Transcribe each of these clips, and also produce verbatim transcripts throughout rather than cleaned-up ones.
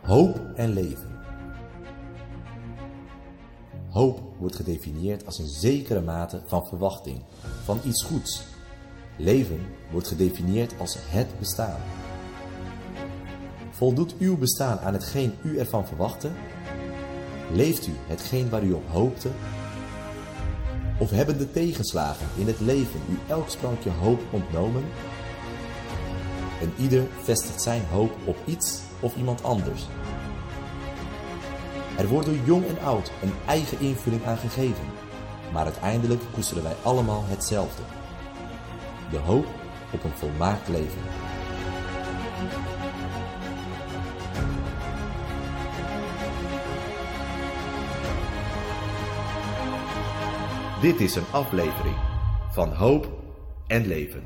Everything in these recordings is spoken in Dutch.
Hoop en leven. Hoop wordt gedefinieerd als een zekere mate van verwachting, van iets goeds. Leven wordt gedefinieerd als het bestaan. Voldoet uw bestaan aan hetgeen u ervan verwachtte? Leeft u hetgeen waar u op hoopte? Of hebben de tegenslagen in het leven u elk sprankje hoop ontnomen? En ieder vestigt zijn hoop op iets of iemand anders. Er wordt door jong en oud een eigen invulling aan gegeven, maar uiteindelijk koesteren wij allemaal hetzelfde: de hoop op een volmaakt leven. Dit is een aflevering van Hoop en Leven.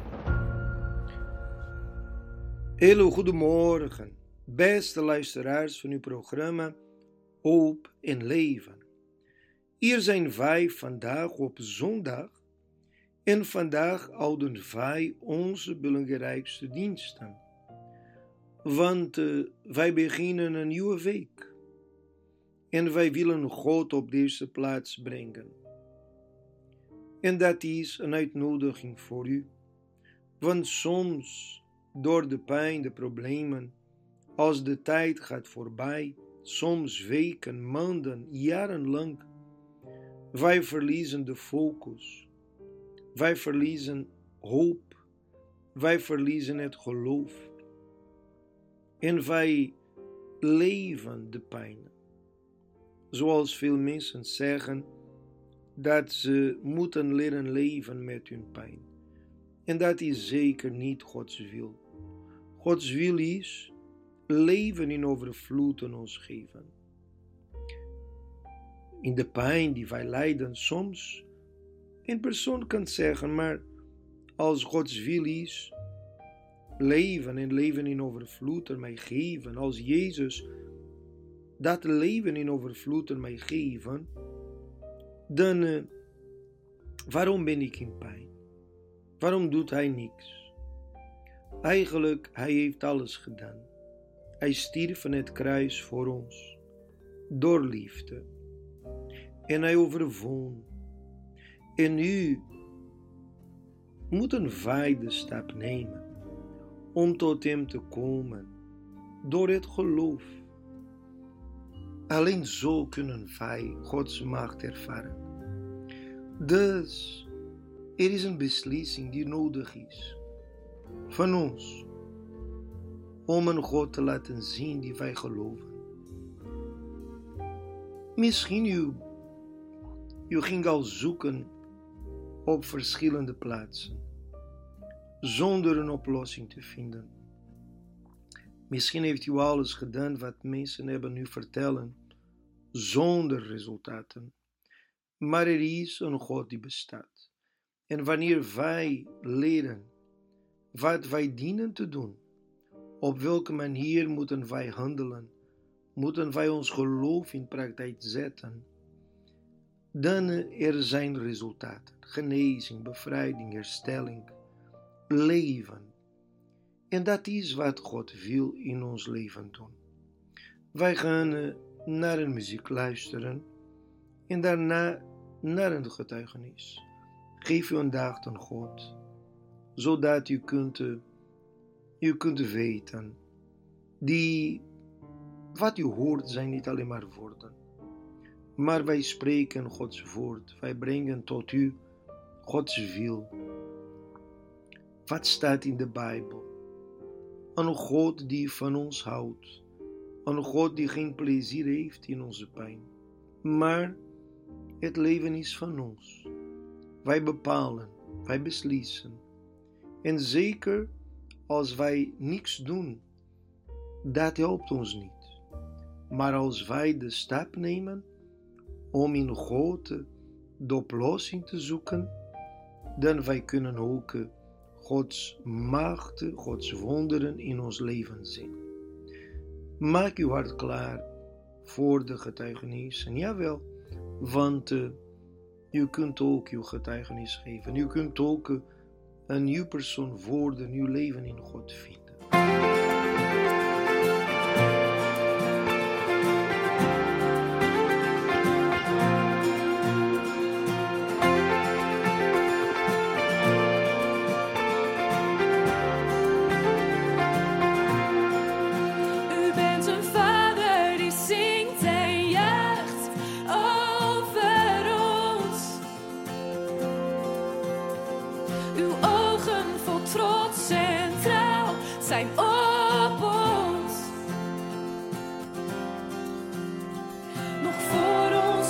Hallo, goedemorgen, beste luisteraars van uw programma Hoop en Leven. Hier zijn wij vandaag op zondag en vandaag houden wij onze belangrijkste diensten. Want uh, wij beginnen een nieuwe week en wij willen God op deze plaats brengen. En dat is een uitnodiging voor u, want soms door de pijn, de problemen, als de tijd gaat voorbij, soms weken, maanden, jarenlang, wij verliezen de focus, wij verliezen hoop, wij verliezen het geloof en wij leven de pijn. Zoals veel mensen zeggen, dat ze moeten leren leven met hun pijn. En dat is zeker niet Gods wil. Gods wil is leven in overvloed en ons geven. In de pijn die wij lijden soms, een persoon kan zeggen, maar als Gods wil is leven en leven in overvloed en mij geven, als Jezus dat leven in overvloed en mij geven, dan uh, waarom ben ik in pijn? Waarom doet hij niks? Eigenlijk, hij heeft alles gedaan. Hij stierf van het kruis voor ons, door liefde. En hij overwon. En nu moeten wij de stap nemen om tot hem te komen, door het geloof. Alleen zo kunnen wij Gods macht ervaren. Dus er is een beslissing die nodig is van ons om een God te laten zien die wij geloven. Misschien u, u ging al zoeken op verschillende plaatsen zonder een oplossing te vinden. Misschien heeft u alles gedaan wat mensen hebben u vertellen zonder resultaten. Maar er is een God die bestaat. En wanneer wij leren wat wij dienen te doen, op welke manier moeten wij handelen, moeten wij ons geloof in praktijk zetten, dan er zijn resultaten, genezing, bevrijding, herstelling, leven. En dat is wat God wil in ons leven doen. Wij gaan naar een muziek luisteren en daarna naar een getuigenis. Geef u een dag aan God, zodat u kunt, u kunt weten, die, wat u hoort zijn niet alleen maar woorden, maar wij spreken Gods woord, wij brengen tot u Gods wil. Wat staat in de Bijbel? Een God die van ons houdt, een God die geen plezier heeft in onze pijn, maar het leven is van ons. Wij bepalen, wij beslissen. En zeker als wij niks doen, dat helpt ons niet. Maar als wij de stap nemen om in God de oplossing te zoeken, dan wij kunnen ook Gods macht, Gods wonderen in ons leven zien. Maak uw hart klaar voor de getuigenis. En jawel, want uh, u kunt ook uw getuigenis geven. U kunt ook uh, een nieuw persoon worden, uw leven in God vinden.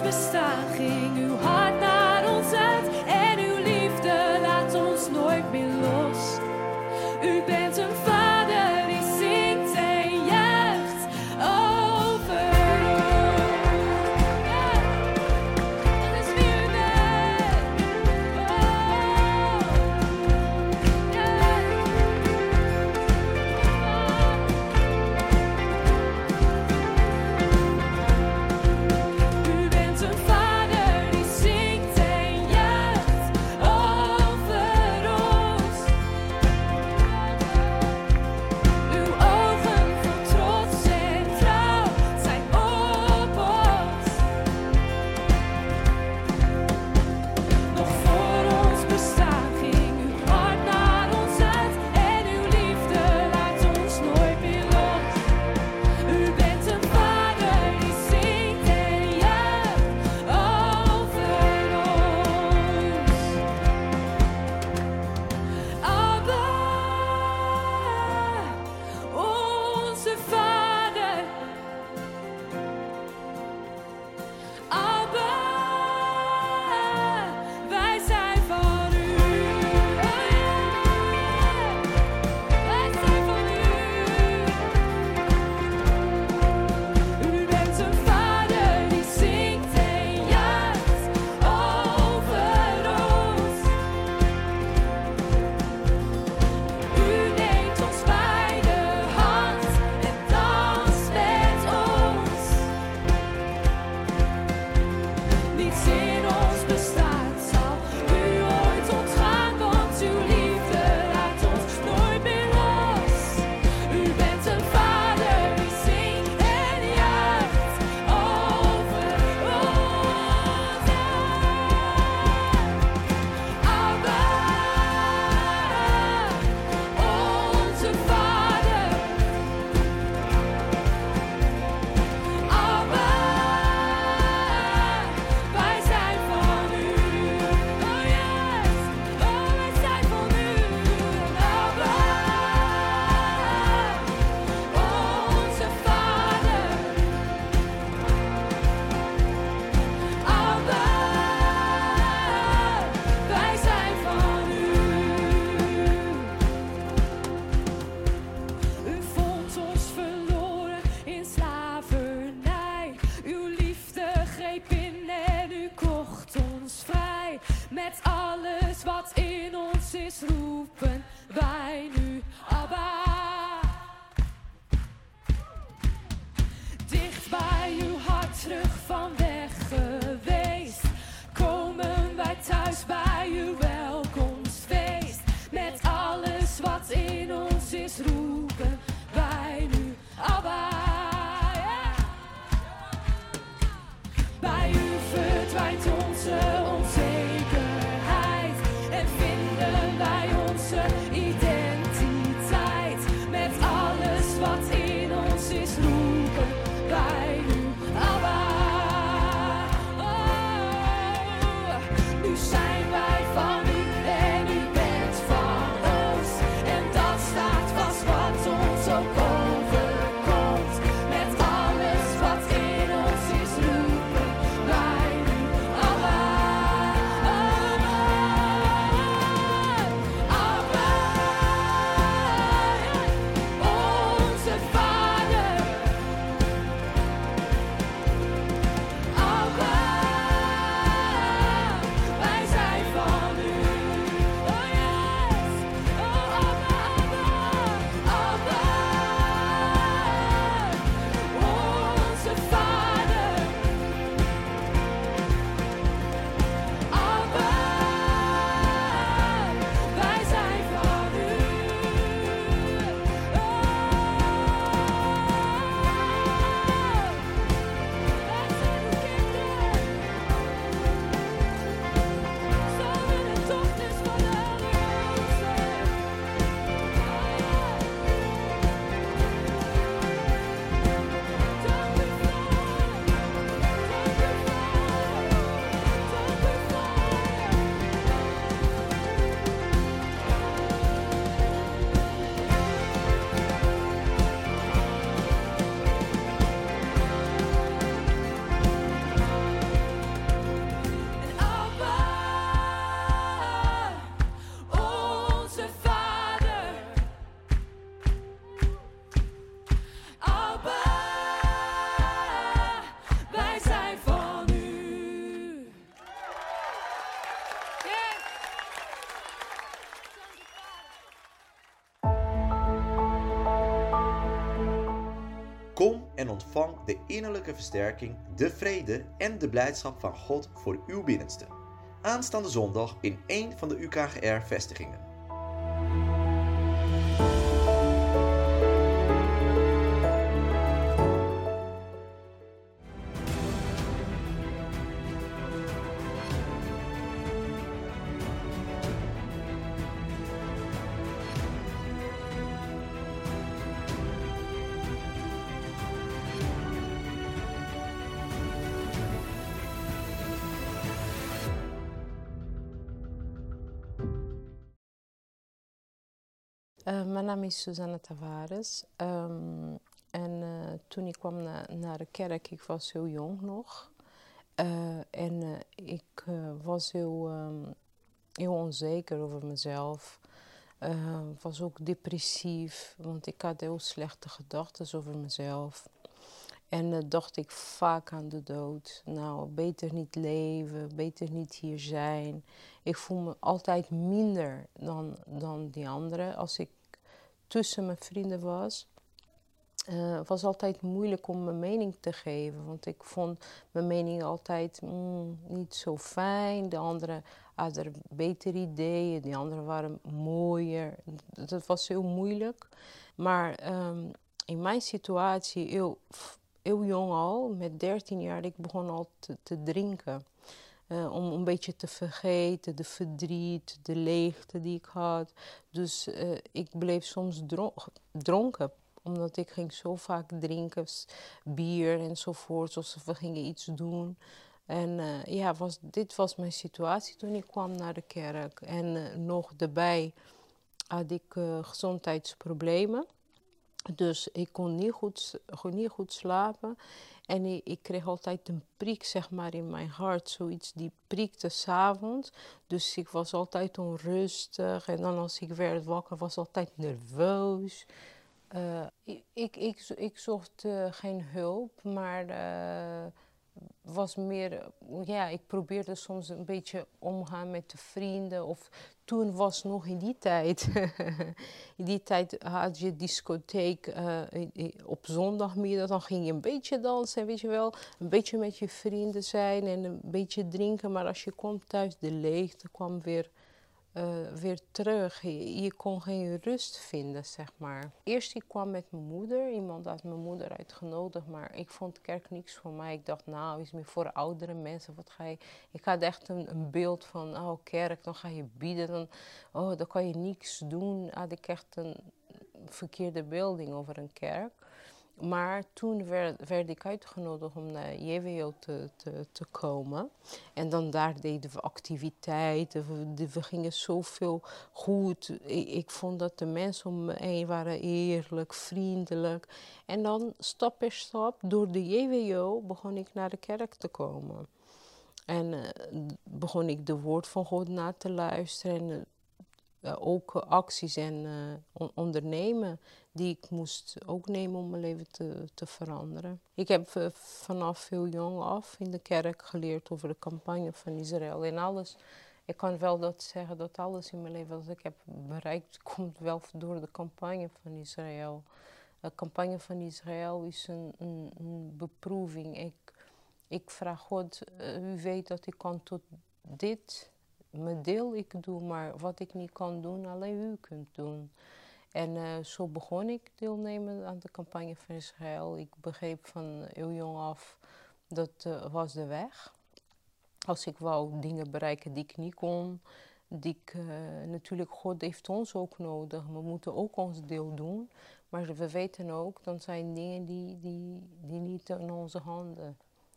bestaan ging uw hart naar ons uit en uw liefde laat ons nooit meer los. U bent een vader die zingt en juicht over ons. Ja, dat is wie u bent. Oh, ja. U bent een vader die zingt. ontvang de innerlijke versterking, de vrede en de blijdschap van God voor uw binnenste. Aanstaande zondag in één van de U K G R-vestigingen. Uh, mijn naam is Susanna Tavares um, en uh, toen ik kwam na, naar de kerk, ik was heel jong nog uh, en uh, ik uh, was heel, um, heel onzeker over mezelf. Ik uh, was ook depressief, want ik had heel slechte gedachten over mezelf. En uh, dacht ik vaak aan de dood. Nou, beter niet leven, beter niet hier zijn. Ik voel me altijd minder dan, dan die anderen. Als ik tussen mijn vrienden was, uh, het was altijd moeilijk om mijn mening te geven. Want ik vond mijn mening altijd mm, niet zo fijn. De anderen hadden betere ideeën, die anderen waren mooier. Dat was heel moeilijk. Maar um, in mijn situatie, heel, heel jong al, met dertien jaar, ik begon al te, te drinken. Uh, om een beetje te vergeten, de verdriet, de leegte die ik had. Dus uh, ik bleef soms dron- dronken, omdat ik ging zo vaak drinken, bier enzovoort, zoals we gingen iets doen. En uh, ja, was, dit was mijn situatie toen ik kwam naar de kerk. En uh, nog daarbij had ik uh, gezondheidsproblemen. Dus ik kon niet goed, kon niet goed slapen. En ik, ik kreeg altijd een prik, zeg maar, in mijn hart. Zoiets die prikte 's avonds. Dus ik was altijd onrustig. En dan als ik werd wakker, was ik altijd nerveus. Uh, ik, ik, ik, ik zocht uh, geen hulp, maar uh, was meer, ja, ik probeerde soms een beetje omgaan met de vrienden. Of toen was nog in die tijd, in die tijd had je discotheek uh, op zondagmiddag. Dan ging je een beetje dansen, weet je wel. Een beetje met je vrienden zijn en een beetje drinken. Maar als je kwam thuis, de leegte kwam weer, uh, weer terug. Je, je kon geen rust vinden, zeg maar. Eerst ik kwam met mijn moeder. Iemand had mijn moeder uitgenodigd, maar ik vond kerk niks voor mij. Ik dacht, nou, is meer voor oudere mensen. Wat ga je... Ik had echt een, een beeld van, oh, kerk, dan ga je bieden. Dan, oh, dan kan je niks doen. Had ik echt een verkeerde beelding over een kerk. Maar toen werd, werd ik uitgenodigd om naar J W O te, te, te komen. En dan daar deden we activiteiten. We, we gingen zoveel goed. Ik, ik vond dat de mensen om me heen waren eerlijk, vriendelijk. En dan stap per stap, door de J W O, begon ik naar de kerk te komen. En uh, begon ik de woord van God na te luisteren. En, uh, Uh, ook uh, acties en uh, on- ondernemen die ik moest ook nemen om mijn leven te, te veranderen. Ik heb uh, vanaf heel jong af in de kerk geleerd over de campagne van Israël en alles. Ik kan wel dat zeggen dat alles in mijn leven wat ik heb bereikt komt wel door de campagne van Israël. De campagne van Israël is een, een, een beproeving. Ik, ik vraag God, uh, u weet dat ik kan tot dit... Mijn deel ik doe, maar wat ik niet kan doen, alleen u kunt doen. En uh, zo begon ik deelnemen aan de campagne van Israël. Ik begreep van heel jong af, dat uh, was de weg. Als ik wou dingen bereiken die ik niet kon, die ik, uh, natuurlijk, God heeft ons ook nodig. We moeten ook ons deel doen. Maar we weten ook, dan zijn dingen die, die, die niet in onze handen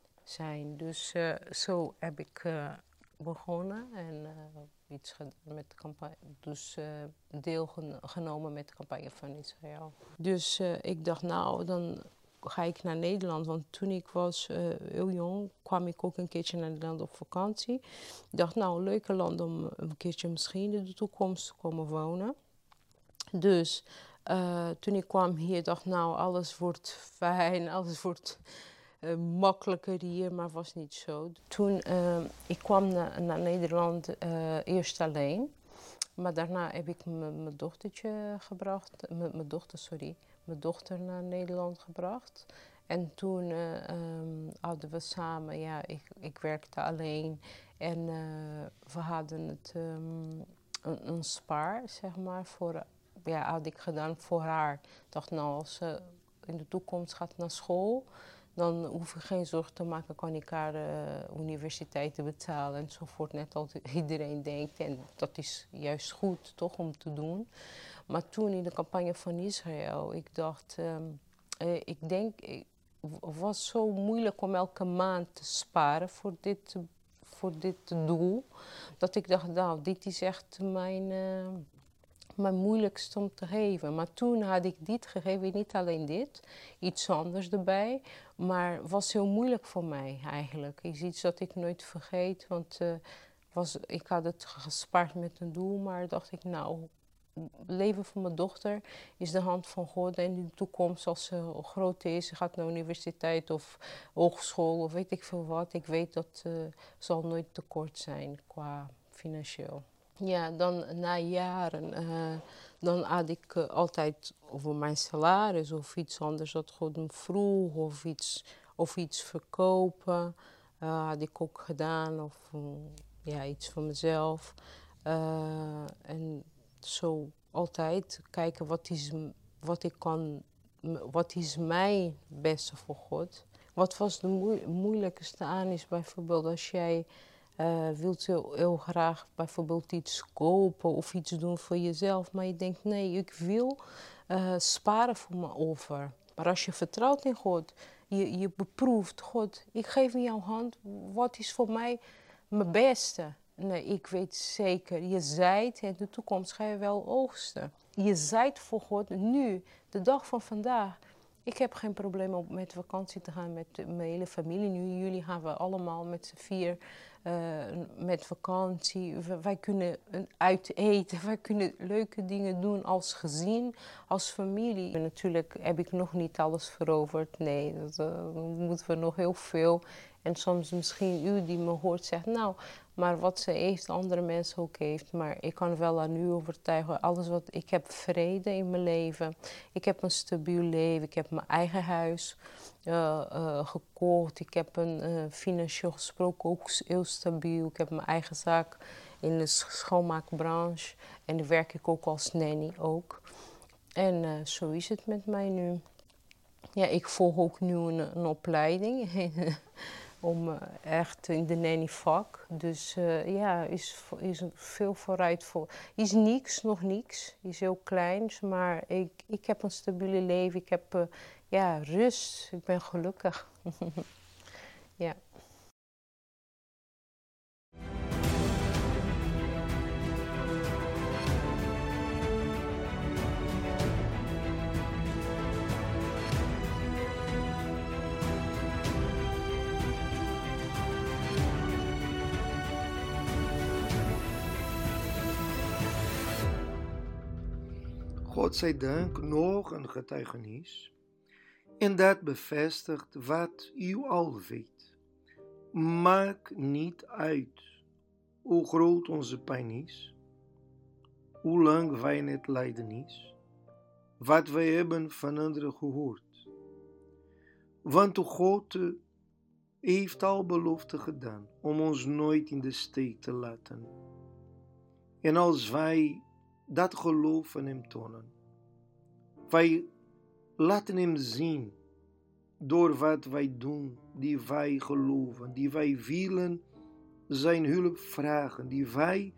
zijn. Dus uh, zo heb ik... Uh, begonnen en uh, iets gedaan met de campagne, dus uh, deelgenomen met de campagne van Israël. Dus uh, ik dacht, nou, dan ga ik naar Nederland, want toen ik was uh, heel jong, kwam ik ook een keertje naar Nederland op vakantie. Ik dacht, nou, een leuke land om een keertje misschien in de toekomst te komen wonen. Dus uh, toen ik kwam hier, dacht nou, alles wordt fijn, alles wordt uh, makkelijker hier, maar was niet zo. Toen uh, ik kwam na, naar Nederland uh, eerst alleen, maar daarna heb ik mijn dochtertje gebracht, mijn dochter, sorry, mijn dochter naar Nederland gebracht. En toen uh, um, hadden we samen, ja, ik, ik werkte alleen. En uh, we hadden het, um, een, een spaar, zeg maar, voor, ja, had ik gedaan voor haar. Ik dacht, nou, als ze in de toekomst gaat naar school, dan hoef ik geen zorgen te maken, kan ik haar uh, universiteit te betalen enzovoort. Net als iedereen denkt. En dat is juist goed, toch, om te doen. Maar toen in de campagne van Israël, ik dacht, um, uh, ik denk, het was zo moeilijk om elke maand te sparen voor dit, voor dit doel. Dat ik dacht, nou, dit is echt mijn, uh, mijn moeilijkste om te geven. Maar toen had ik dit gegeven, niet alleen dit, iets anders erbij. Maar het was heel moeilijk voor mij eigenlijk. Is iets dat ik nooit vergeet, want uh, was, ik had het gespaard met een doel, maar dacht ik, nou, het leven van mijn dochter is de hand van God. En in de toekomst, als ze groot is, ze gaat naar de universiteit of hogeschool of weet ik veel wat. Ik weet dat uh, zal nooit tekort zijn qua financieel. Ja, dan na jaren, uh, dan had ik uh, altijd over mijn salaris of iets anders dat God me vroeg of iets, of iets verkopen. Uh, had ik ook gedaan of um, ja, iets voor mezelf. Uh, en zo altijd kijken wat is, wat ik kan, wat is mij het beste voor God. Wat was de moe- moeilijkste aan is bijvoorbeeld als jij uh, wilt heel, heel graag bijvoorbeeld iets kopen of iets doen voor jezelf. Maar je denkt nee, ik wil uh, sparen voor me over. Maar als je vertrouwt in God, je, je beproeft God, ik geef in jouw hand, wat is voor mij mijn beste? Nee, ik weet zeker, je zaait, in de toekomst ga je wel oogsten. Je zaait voor God nu, de dag van vandaag. Ik heb geen probleem om met vakantie te gaan met mijn hele familie. Nu, jullie gaan we allemaal met z'n vier uh, met vakantie. Wij kunnen uit eten, wij kunnen leuke dingen doen als gezin, als familie. En natuurlijk heb ik nog niet alles veroverd. Nee, dat uh, moeten we nog heel veel. En soms misschien u die me hoort zegt, nou, maar wat ze heeft, andere mensen ook heeft. Maar ik kan wel aan u overtuigen, alles wat, ik heb vrede in mijn leven. Ik heb een stabiel leven, ik heb mijn eigen huis uh, uh, gekocht. Ik heb een uh, financieel gesproken ook heel stabiel. Ik heb mijn eigen zaak in de schoonmaakbranche. En daar werk ik ook als nanny ook. En uh, zo is het met mij nu. Ja, ik volg ook nu een, een opleiding. Om uh, echt in de nannyvak. Dus uh, ja, is, is veel vooruit voor. Is niks, nog niks. Is heel klein, maar ik, ik heb een stabiele leven. Ik heb uh, ja, rust. Ik ben gelukkig. Ja. God zij dank nog een getuigenis. En dat bevestigt wat u al weet. Maakt niet uit hoe groot onze pijn is, hoe lang wij in het lijden is, wat wij hebben van anderen gehoord. Want God heeft al belofte gedaan om ons nooit in de steek te laten. En als wij dat geloof in hem tonen, wij laten hem zien door wat wij doen, die wij geloven, die wij willen zijn hulp vragen, die wij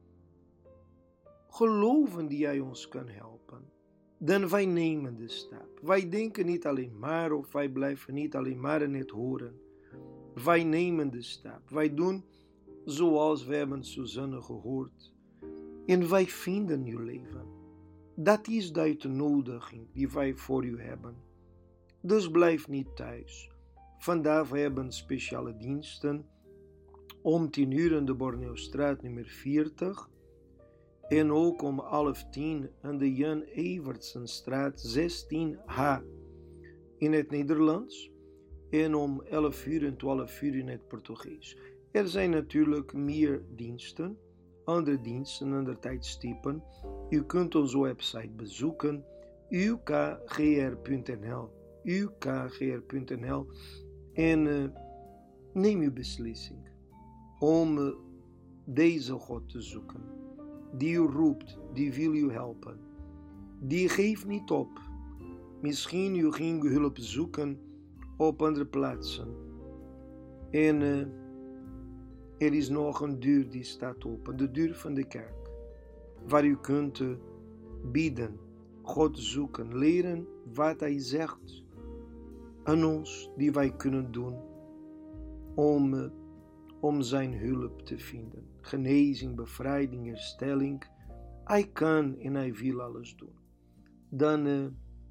geloven die hij ons kan helpen. Dan wij nemen de stap. Wij denken niet alleen maar of wij blijven niet alleen maar in het horen. Wij nemen de stap. Wij doen zoals we hebben Suzanne gehoord. En wij vinden uw leven. Dat is de uitnodiging die wij voor u hebben. Dus blijf niet thuis. Vandaag we hebben speciale diensten om tien uur in de Borneostraat nummer veertig en ook om half tien in de Jan Evertsenstraat zestien H in het Nederlands en om elf uur en twaalf uur in het Portugees. Er zijn natuurlijk meer diensten, andere diensten, andere tijdstippen. U kunt onze website bezoeken, u k g r punt n l. u k g r punt n l en uh, neem uw beslissing om uh, deze God te zoeken, die u roept, die wil u helpen, die geeft niet op. Misschien u ging hulp zoeken op andere plaatsen en uh, er is nog een deur die staat open, de deur van de kerk, waar u kunt uh, bidden, God zoeken, leren wat Hij zegt aan ons, die wij kunnen doen om, uh, om zijn hulp te vinden. Genezing, bevrijding, herstelling. Hij kan en Hij wil alles doen. Dan uh,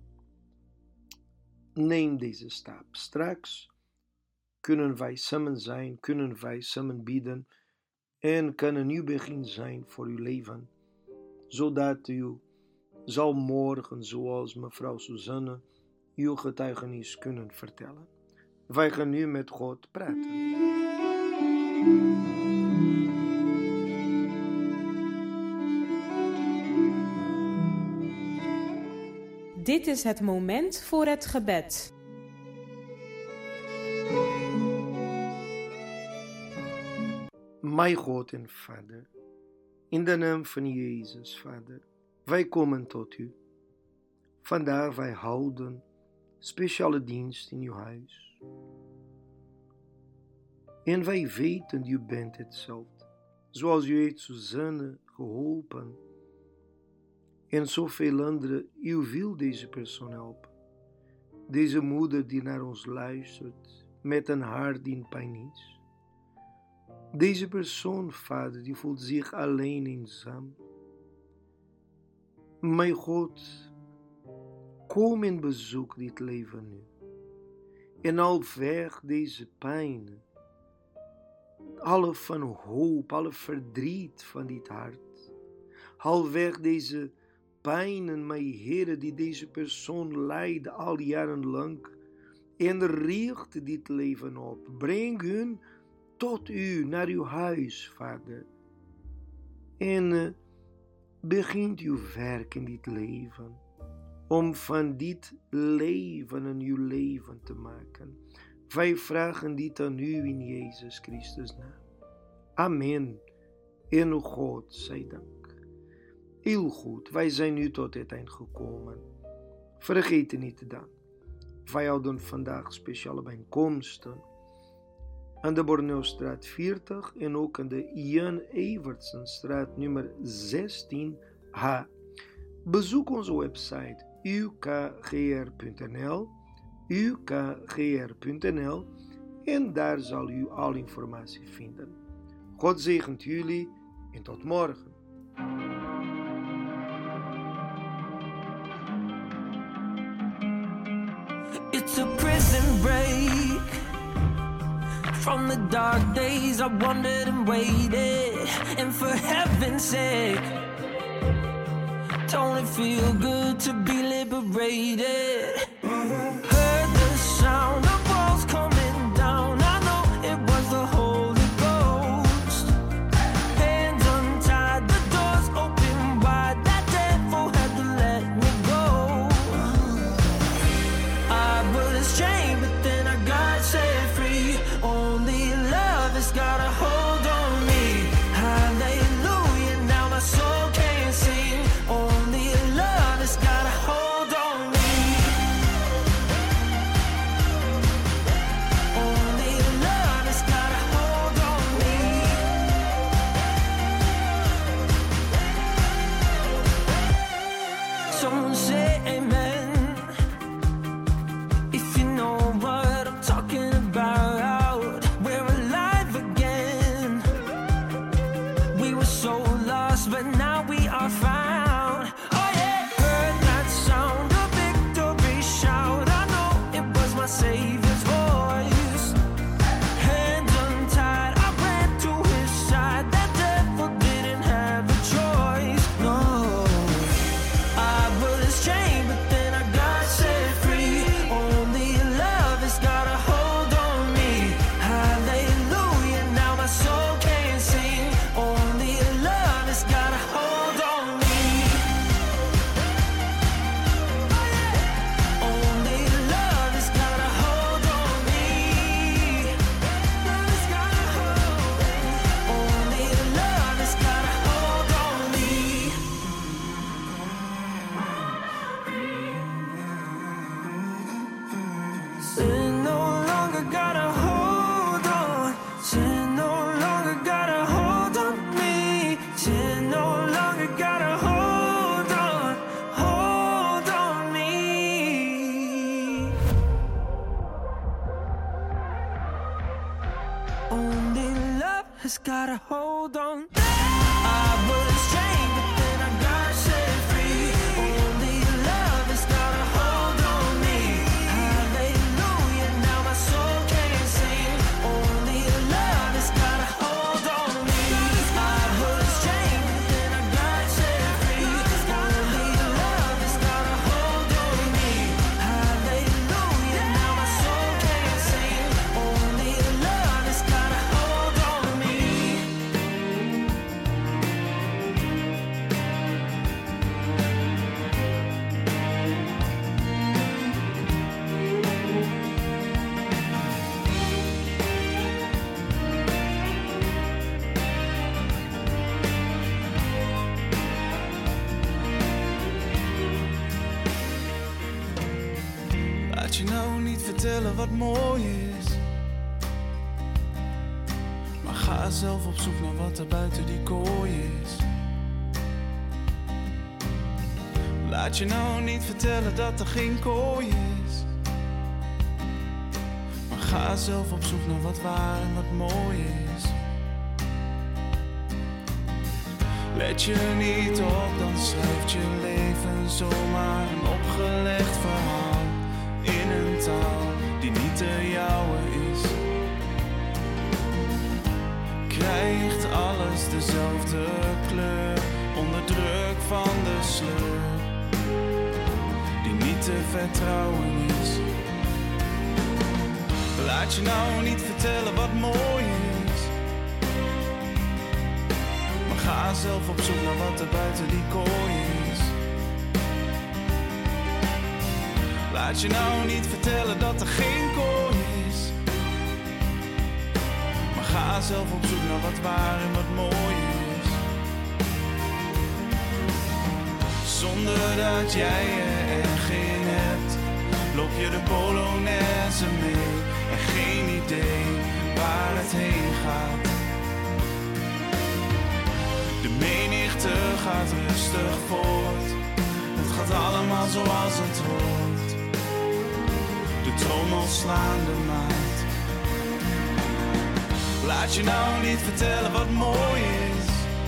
neem deze stap. Straks kunnen wij samen zijn, kunnen wij samen bidden en kan een nieuw begin zijn voor uw leven, zodat u zal morgen, zoals mevrouw Suzanne, uw getuigenis kunnen vertellen. Wij gaan nu met God praten. Dit is het moment voor het gebed. Mijn God en Vader, in de naam van Jezus, Vader, wij komen tot u. Vandaag wij houden speciale dienst in uw huis. En wij weten, u bent hetzelfde. Zoals u heeft Suzanne geholpen. En zoveel anderen, u wil deze persoon helpen. Deze moeder die naar ons luistert, met een hart die in pijn is. Deze persoon, Vader, die voelt zich alleen eenzaam. Mijn God, kom en bezoek dit leven nu. En al weg deze pijn, alle van hoop, alle verdriet van dit hart. Al weg deze pijnen, mijn Heer, die deze persoon lijdt al jaren lang. En richt dit leven op. Breng hun tot u, naar uw huis, Vader. En uh, begint uw werk in dit leven. Om van dit leven een nieuw leven te maken. Wij vragen dit aan u in Jezus Christus naam. Amen. En God zij dank. Heel goed, wij zijn nu tot het eind gekomen. Vergeet niet dan. Wij houden vandaag speciale bijeenkomsten. Aan de Borneostraat veertig en ook aan de Jan Evertsenstraat nummer zestien H. Bezoek onze website u k g r punt n l u k g r punt n l en daar zal u al informatie vinden. God zegent jullie en tot morgen. It's a prison break from the dark days I wondered and waited, and for heaven's sake, don't it feel good to be liberated? Heard the sound of walls coming down, I know it was the Holy Ghost. Hands untied, the doors open wide, that devil had to let me go. I was chained, but then I got set free. Only love has got a hold on me. Hallelujah, now my soul can't sing. Only love has got a hold on me. Only love has got a hold on. I was chained, but then I got set free. Only love has got a hold on me. Hallelujah, now my soul can sing. Only love has got a hold on me. I was chained, but then I got set free. Only love has got a hold on me. Hallelujah, now my soul can sing. Only love has got a hold on me. Laat je nou niet vertellen wat mooi is, maar ga zelf op zoek naar wat er buiten die kooi is. Laat je nou niet vertellen dat er geen kooi is, maar ga zelf op zoek naar wat waar en wat mooi is. Let je niet op, dan schrijft je leven zomaar een opgelegd verhaal in een taal die niet de jouwe is. Krijgt alles dezelfde kleur onder druk van de sleur die niet te vertrouwen is. Laat je nou niet vertellen wat mooi is, maar ga zelf op zoek naar wat er buiten die kooi is. Laat je nou niet vertellen dat er geen kooi is, maar ga zelf op zoek naar wat waar en wat mooi is. Zonder dat jij er erg in hebt, loop je de Polonaise mee en geen idee waar het heen gaat. De menigte gaat rustig voort, het gaat allemaal zoals het hoort. De trommels slaan de maat. Laat je nou niet vertellen wat mooi is,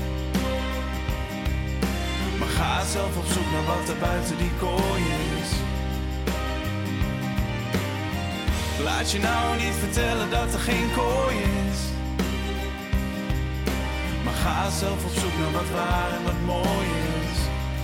maar ga zelf op zoek naar wat er buiten die kooi is. Laat je nou niet vertellen dat er geen kooi is, maar ga zelf op zoek naar wat waar en wat mooi is.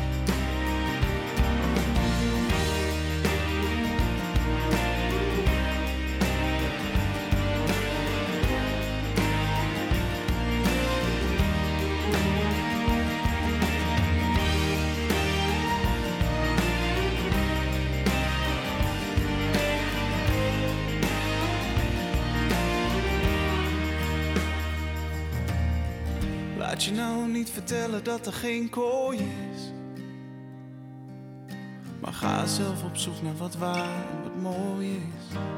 Laat je nou niet vertellen dat er geen kooi is, maar ga zelf op zoek naar wat waar en wat mooi is.